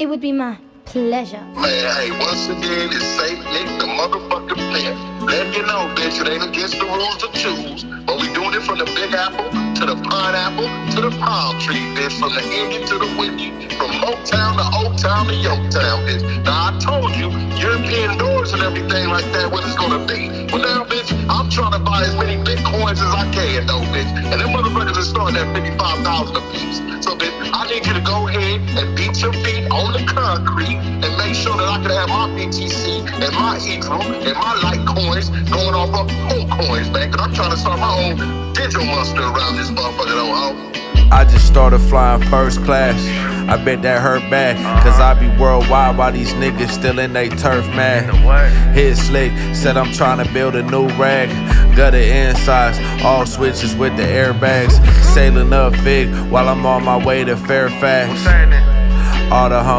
It would be my pleasure. Man, hey, once again, it's Saint Nick, the motherfucking pimp. Let you know, bitch, it ain't against the rules to choose. But we doing it from the Big Apple to the pineapple to the palm tree, bitch. From the Indian to the Windy, from Motown to Old Town to Yorktown, bitch. Now, I told you, European doors and everything like that, what it's gonna be. Well, now, bitch, I'm trying to buy as many Bitcoins as I can, though, bitch. And them motherfuckers are starting at 55,000 a piece. So, bitch, I need you to go ahead and beat your feet on the concrete and make sure that I can have my BTC and my Ethereum and my Litecoins going off of whole coins, man. Cause I'm trying to start my own digital monster around this motherfucker, though, ho. I just started flying first class. I bet that hurt bad, cause I be worldwide while these niggas still in they turf, man. Hit slick, said I'm trying to build a new rag. Gutter insides, all switches with the airbags. Sailing up big while I'm on my way to Fairfax. All the